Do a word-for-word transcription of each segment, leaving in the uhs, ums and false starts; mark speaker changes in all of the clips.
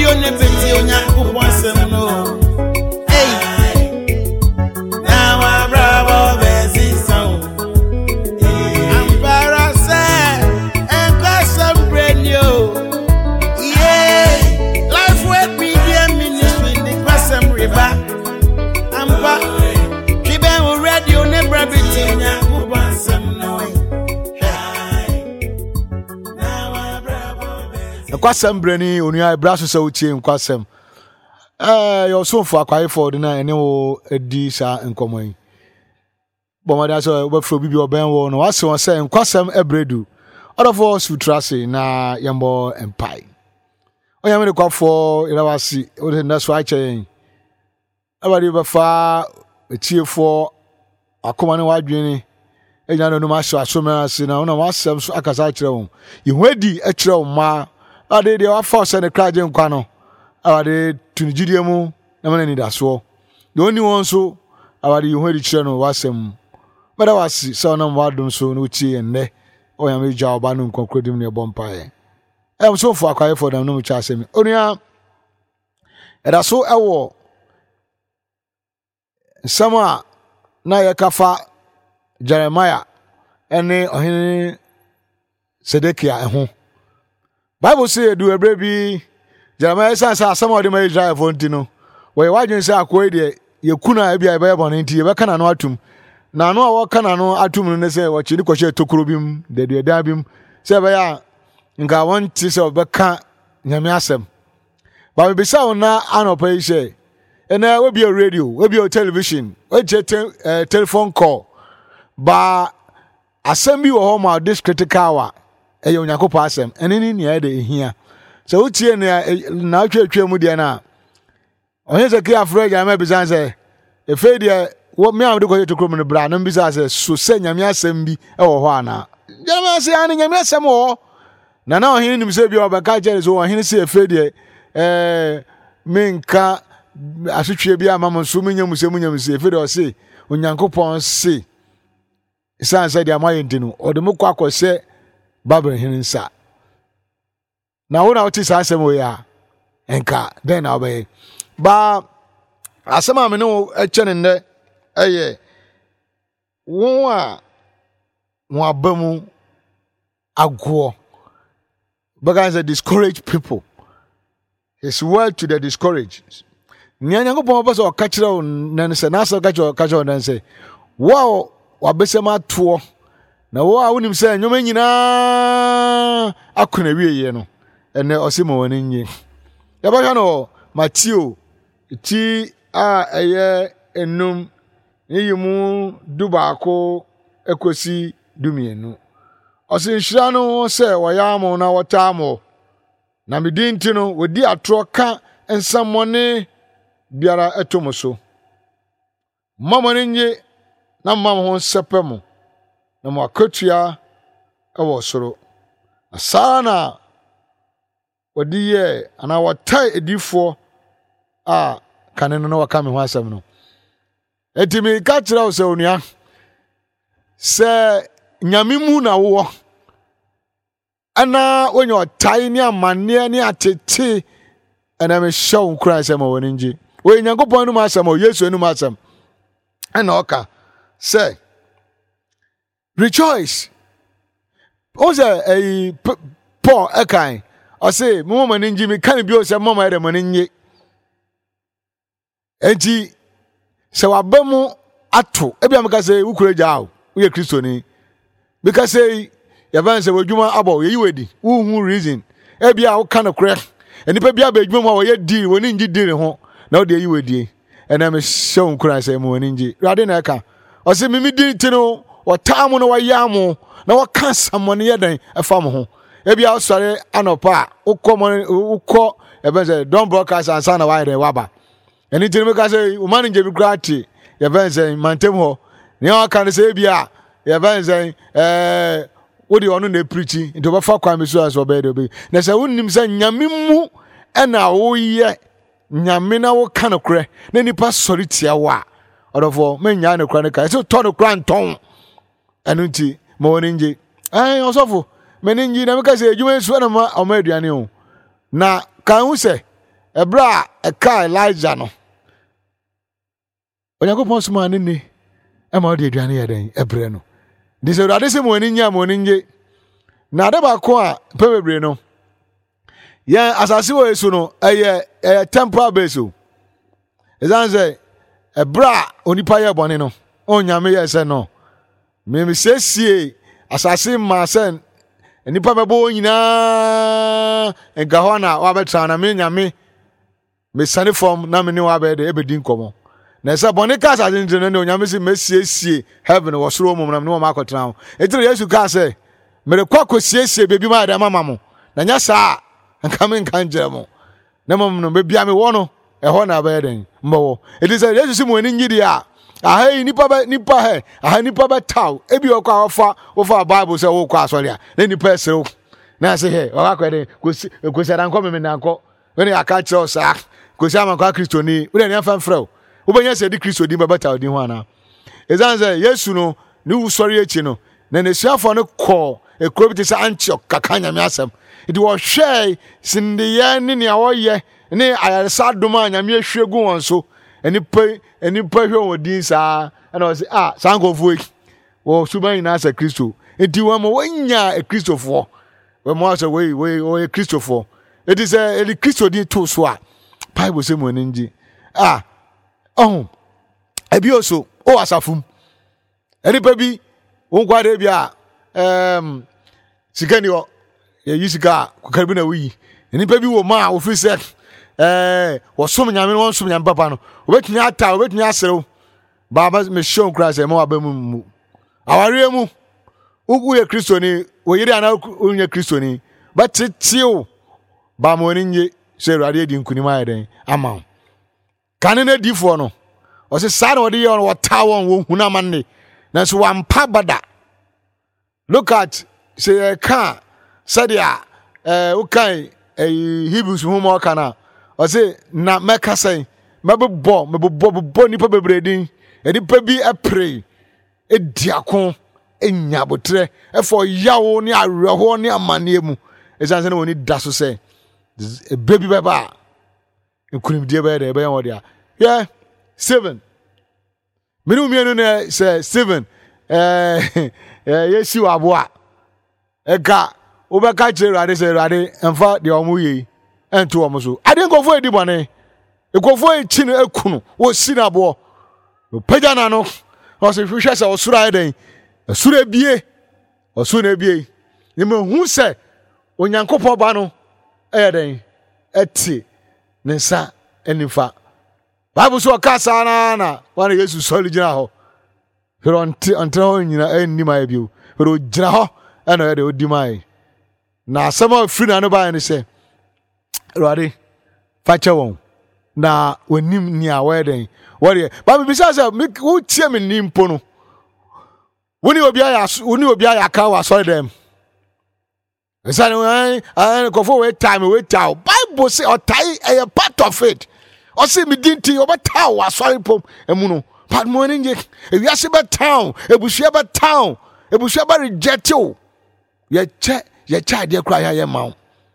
Speaker 1: radio ne beti onya kupon sem no. Hey, now I bravo besi sound. I'm parasite and got some brand new. Yeah, life with media ministry the person river. I'm back. Keep on radio ne beti onya kupon sem no.
Speaker 2: Kwasem brani onua braso se utie kwasem eh yo so for akwai for na ene wo edi sa nkomo yi bomada so we fro bibi oben wo no wase won se kwasem ebredu odofo sutrase na yembo empai oya me kwafo irawasi o de na so achen abadi ba fa etiefo akoma ne wadwene enya no no ma so asomera se na ona wasem so akasa kire won ihwadi a kire won ma ade de wa force ne kraje nkwa no ade tunigidie mu na mana ni daso de oni won so ade yuhuri kire no wasem bada wasi so na mwadum so no tie enne o ya me ja oba no nkonkrodim ne bompa e em so fo akwaye for dem no mu cha asemi onua era so ewo sama na yakafa Jeremiah ene ohene Sedekia eho Bible say do ebre bi Jeremiah say say asem odi ma Israel fo ntino we wadwen say akoe de yekuna bia be bon nti ye be kana no atum na no awo kana no atum no ne say wo chi ni kwhye tokuro bim de de da bim say be ya nga won ti say be ka nyame asem ba be say ona anopa yi say ena we bi radio we bi television we je te, telephone call ba asem bi wo ho ma this critical wa e yo nyakopa asem ene ni ne de hia so utie na na atwatwa mu de na onye ze kia afre ya ma bizan se e fe de wo me am de ko to krom ne bra no bizan se so se nyame asem bi e wo ho ana nyame se ani nyame asem wo na na ohini nim se bi obaka jere so ohini se e fe de eh menka asotwe bi amam so munyam se munyam se e fe de o se onyankopon se isan se de amaye ntinu o de mukwa akose Babel hinsa na wona oti sa asem we ya enka den na obey ba asema me no e chene ne eye won a won abamu agwo because they discourage people his word to the discouraged nyanya go pon so ka kire o nan se na so ka kire ka kire nan se wow wabesema to na wo a wonim se nyoma nyina akona wieye no ene osimo woni nyi ya ba no Matthew ti a eye enum yimu dubaako ekosi dumienu osin hira no se woyamo na wotamo na medinti no wodi atro ka ensamone biara etomoso mamone nyi na mam ho sepemo na mwakotua ewo soro asana wadiye ana watai edifo a kaneno no wakame ho asem no etimi ka kira o se onua se nyamemu na wo ana onyo otai ni amane ni atete ana me show Christ am woni nji we nyankopon no ma asem o Yesu no ma asem ana oka se rejoice. Oze a Paul Ekai. I say, Mama Ninji, me can't be also Mama Remoninje. Enti, so I bemu atu. Ebi amaka say, Ukure Jao, we are Christian. Because say, Yavan say, Wajuma Abo, you ready? Who reason? Ebi a kind of crack. And if Ebi Abe Juma or yet deal when Ninji did home. Now they you ready. And I'm a show Christ and Moninji. Radinaka. I say, Mimi didn't know. Or time on our yamo, now what can't someone here then a farm home? Maybe I'll sorry, Anopa, who come on, who call, don't broadcast and son of wide wabba. And it's because a woman in Jimmy Gratty, Yavan saying, Mantemo, now I can't say, Bia, Yavan saying, eh, what do you want to preaching into a fuck crime is so bad. There's a woman saying, Yamimu, and now, oh, yeah, Yamina, what kind of cray, then he passed solitaire. Out of all, men yana chronicle, so total grand tone. Anuti moninji ai osofo meninji na meka se adwuma suana ma omaduane o na kan hu se ebra e ka Elijah no Onyankopɔn soma ne ni e ma odi aduane ye den ebre no di se Awurade se mo ani nya mo ani nje na ade ba ko a pe bebre no ye asase wo yesu no eye eye temporal base o ezanze ebra onipa ye bone no onyame ye se no me me sesie asase ma se enipa bebo nyina enga ho na wa betra na me nyame me sane form na me ne wa be de ebedi nkomo na se bone ka asase ndre no onyame se mesiesie heaven wo soro mum na me ma akotra ho etire yesu ka se mere kwa kosiesie bebi ma da mama mo na nya saa anka me nka njere mo na mum no bebia me wo no e ho na be den mbo it is yesu se mo ani nyidi a aha nipa ba nipa he aha nipa ba taw ebi okwa ofa ofa bible se wo kwa asori a na nipa esere na se he o akwa de kosi kosi ran ko me na nko we ne aka kire osa kosi ama kwa kristo ni we ne afa mfrɛ wo benya se di kristo di ba taw di ho ana ezanze yesu no ni usori echi no na ne suafo no kɔ ekrobiti se Antioch kakanya me asem it wo hwɛ sindiye ni ne awoye ne ayaresa doma nyame ahwegu won so eni pe eni pe hwe wodin saa na o se ah sankofo e wo suban na asa Kristo enti wo mo wanya e Kristofo we mo asa we we o e Kristofo eti se eli Kristo din to so a Bible se mo nji ah oh ebi oso o asafum eni pe bi won kwade bi a em sikani o ye yisika kokari na wi eni pe bi wo ma ofri se eh wosom nyame won som nyame papa no obetumi ata obetumi aserew baba me show Christ e ma wabamu mu aware mu ugu ye Kristo ni oyiri ana onye Kristo ni batetew ba mo ni nye se Awurade di nkuni ma yeden ama kane na difo no o se sa na odi ye on wota won wo huna manne na so wampa bada look at say ka sadia eh ukai Hebrews hu mo kana o se na meka sai mebebo mebebo bo nipa bebredin edipa bi apre ediakon enya botre efo yawo ni areho ni amane mu esanse na woni daso se baby beba ekunim die be de be yan wode a yeah seven minu mienu ne se seven eh yesi wabo a eka obeka kire Awurade se Awurade emfa de omo yi ento omo so ade nkofo edi bone ekofo e chi no ekunu wo si na bo pagya na no o se hwehwe se osura eden osura bie osura bie ni me hu se onyankopɔ ba no eden eti ne nsa enifa Bible so ka sa na na wana Yesu sɔre gyina hɔ pero nti antra hɔ nyina enni ma bio pero gyina hɔ ɛna yɛ de odi mai na asɛm a firi na no ba ne sɛ Awurade fakyɛ wɔn na onim ni aweden wori ba bi bisa say wo tie me nimpo no woni obi aya woni obi aya ka wa sorry dem esa no eh ko for we time we tell Bible say o tai a part of it o say me dinti o ba taw wa sorry pom emu no but mo ni nje e wi ase ba town ebusu ba town ebusu ba reject you ye che ye cha de kra ya ye ma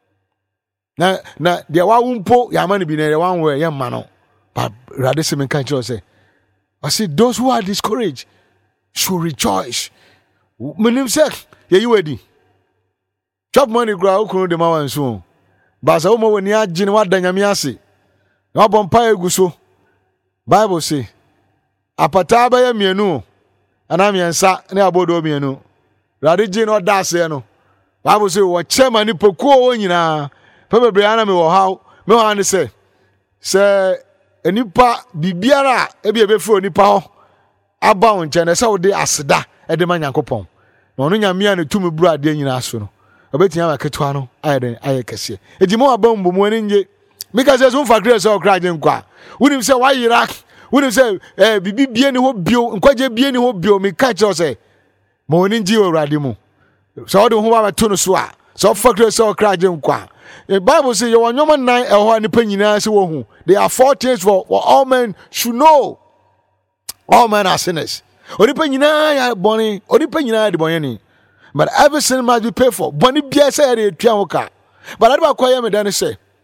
Speaker 2: na na de wa wumpo ya ma ni bi na de wan we ye ma no but rather se men kan kiro say I say those who are discouraged should rejoice menim say ye yi wedi chop money gra okunu de ma wan so ba sa wo mo wani agine wa danyame ase na obon pa eguso Bible say apata ba ya mienu ana miensa na abodo mienu rather gine o da ase no Bible say wo chema ni pokuo wo nyina Pebebre ana me wo haw me ho ane se se enipa bibiara ebi ebefo onipa ho aba won nche na se wo de aseda e de manyankopon na ono nyame ane tumi buru ade nyina aso no obetia ma ketwa no ayeden ayekese ejimo aba mbomu ani nje mika se so mfa kire se okra je nkwa wonim se wa yira wonim se eh bibi bie ni ho bio nkwaje bie ni ho bio mika che se mo oni nji Awurade mu se wo de ho ba to no so a se ofa kire se okra je nkwa. The Bible says, "You are human nine and one There are four things for, for all men should know. All men are sinners. Only penina bonny, only penina the bonny. But every sin must be paid for. Bonny biasa de tiamoka. But I don't quite me then say.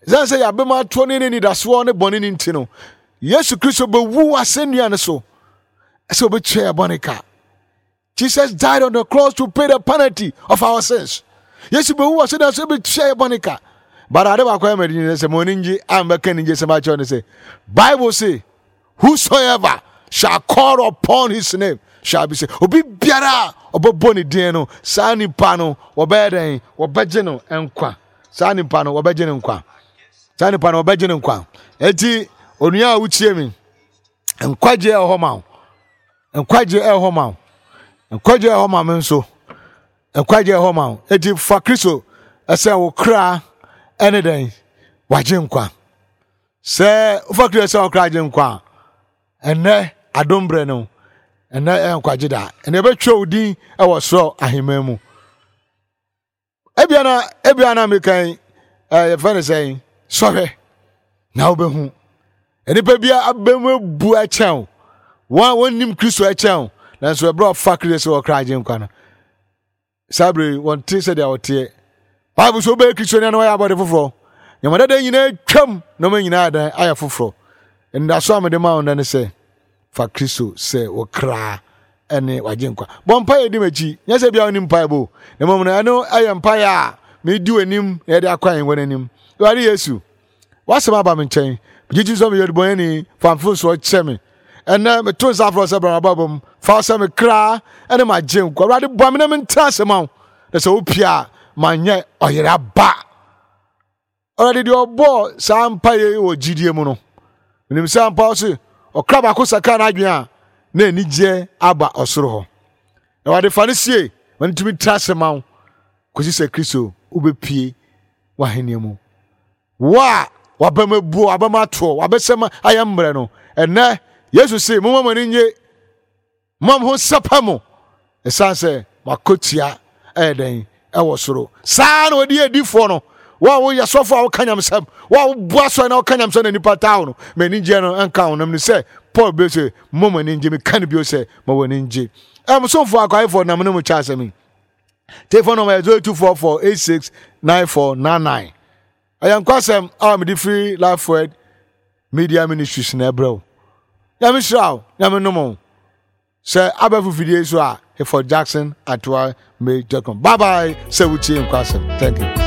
Speaker 2: Zan say yabema twenty ni da so ne boni ni ntino. Yesu Kristo be wu asennua ne so. So be twa bonika. Jesus died on the cross to pay the penalty of our sins. Yesu be wu asennua so be twa bonika. But I never quite made say moninji am be kan nje say ma cho ne say. Bible say whosoever shall call upon his name shall be saved. Obi biara obebo ne din no saa nipa no obeden obeje no enkwa. Saa nipa no obeje no nkwa. Saa nipa no obeje no nkwa. Enti onua a wuchie mi enkwaje e ho ma. Enkwaje e ho ma. Enkwaje e ho ma me nso. Enkwaje e ho ma. Enti fa Kristo ese wo kra ene den waje nkwa. Se fa Kristo ese wo kra waje nkwa. Ene adombre no. Ene enkwaje da. Ene be twa odin e wo so ahemamu. Ebiana ebiana me kan eh fa ne say sorry na obehu. Eni pe bia abemu bu a chen. Wan wonim Kristo a chen. Na so e bro fa Kristo wo kra agye nkwa na. Sabre won ti se dia wote. Bible so be Kristo na no ya body foforo. Nyamada da nyina twam no ma nyina adan aya foforo. Nda so amede ma on na se fa Kristo se wo kra ene wagye nkwa. Bompa ye di machi. Nya se bia onim pa bo. Na mom na no aya mpa ya me di onim na de akwan wonanim. Wari Yesu. Wasema ba me nchen. Jiji so me yodi boyani famfo so cheme. Ena me to safro se bra babom fa se me kra ene ma gye nkwa. Wari bo me na me ntrase ma. Na se opia manye oyera ba. Already the obo sampa ye o jidie mu no. Nim sampa so okra ba ko saka na adwen a na anigye aba osoro ho. Na wade fa ne sie wani tumi trase ma. Kosi se Kristo ubepie wa heniemu. Wa wabama buo wabama to wabesema ayambre no ene Yesu se mo mamani nye mam ho sapamo esanse makotia eden e wosoro saa na odi edifo no wa wo yasofo a wo kanyamsam wa wo buaso na wo kanyamsam na nipa tawo no mani nje no anka wonam ni se Paul be se mo mamani nje me kan bi o se ma woni nje em so fo akwai fo na mo no cha asemi telephone number zero two four four eight six nine four nine nine. I am Kwasem, I'm the free life word media ministries in Ebro. Yami Shrow, Yami Nomo. Sir Abafu video so are for Jackson at why may Jacob. Bye bye, say with you in Kwasem. Thank you.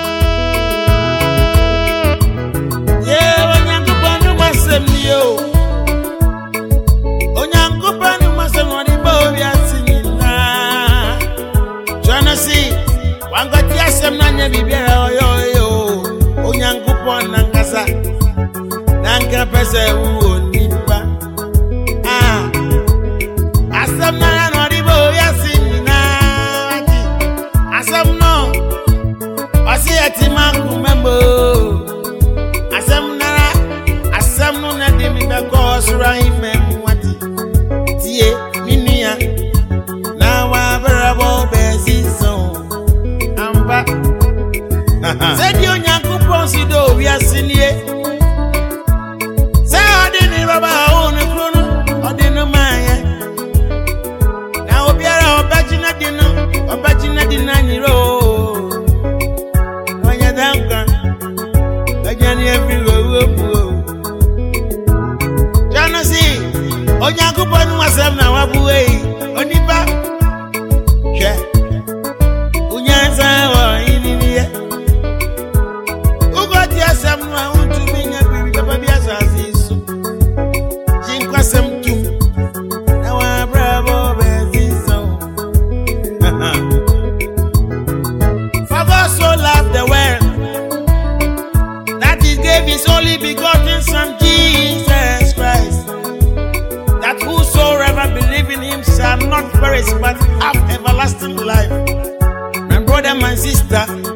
Speaker 1: Yeah, Onyankopanu masem yo. Onyankopanu masem woni ba obi asinyina. Jana si, wangati asem na nya bibiara oyo. Onyankopon nangasa nanka pese wo nipa ah asam na no ribo yasinina asam no asi atima kumembo asam na asam no na de mi ba ko sura himem wati tie minia na wa brabo bezizo amba Zedi Onyankopon si do wi asinie. Say odini baba onu krono odini manye. Na obiara obagina dino obagina dinanyiro. Wanya danka ajani everywhere wo. Jana si Onyankopon wasem na wabuwe onipa. She unyanza wa ininie. Asam no I want to be na bibi papa bi asasiso jinkwasam tum na wa bravo beziso For God so loved the world that he gave his only begotten son Jesus Christ, that whosoever believe in him shall not perish but have everlasting life. My brother, my sister,